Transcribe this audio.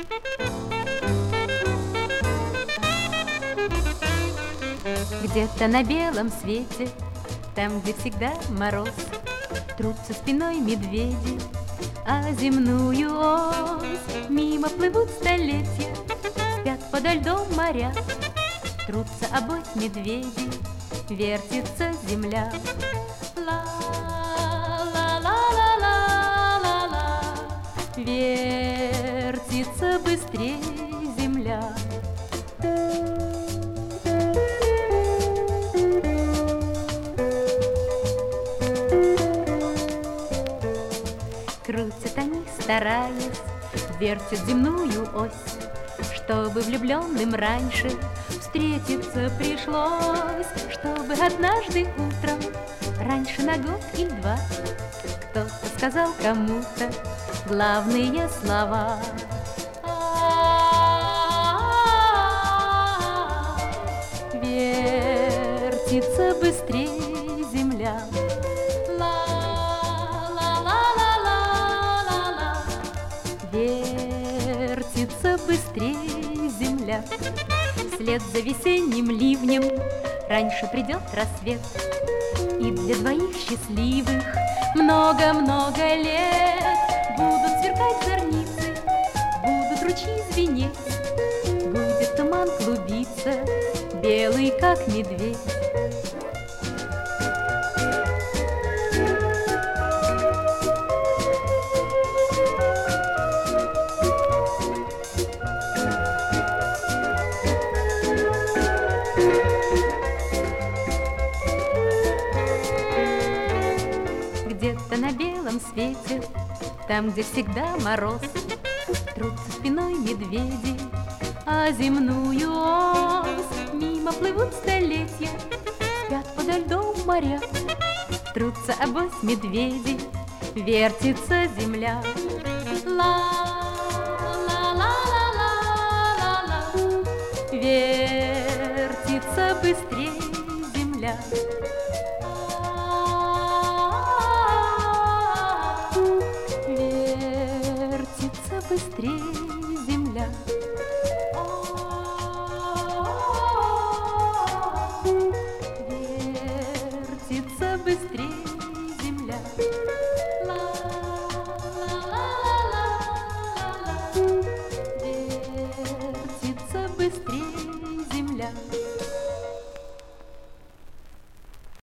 Где-то на белом свете, там, где всегда мороз, трутся спиной медведи, а земную ось мимо плывут столетия, спят подо льдом моря, трутся обось медведи, вертится земля. Ла-ла-ла-ла-ла-ла, вертится быстрей земля. Крутят они, стараясь, вертят земную ось, чтобы влюбленным раньше встретиться пришлось, чтобы однажды утром, раньше на год или два, кто-то сказал кому-то главные слова. Вертится быстрее земля. Вертится быстрее земля. Вслед за весенним ливнем раньше придет рассвет, и для двоих счастливых много-много лет будут сверкать зорницы, будут ручьи звенеть, будет туман клубиться, белый как медведь. Где-то на белом свете, там, где всегда мороз, трутся спиной медведи, а земную ось мимо плывут столетия, спят подо льдом моря, трутся обось медведи, вертится земля. Ла-ла-ла-ла-ла-ла, вертится быстрее земля. Вертится быстрее земля. Вертится быстрее земля.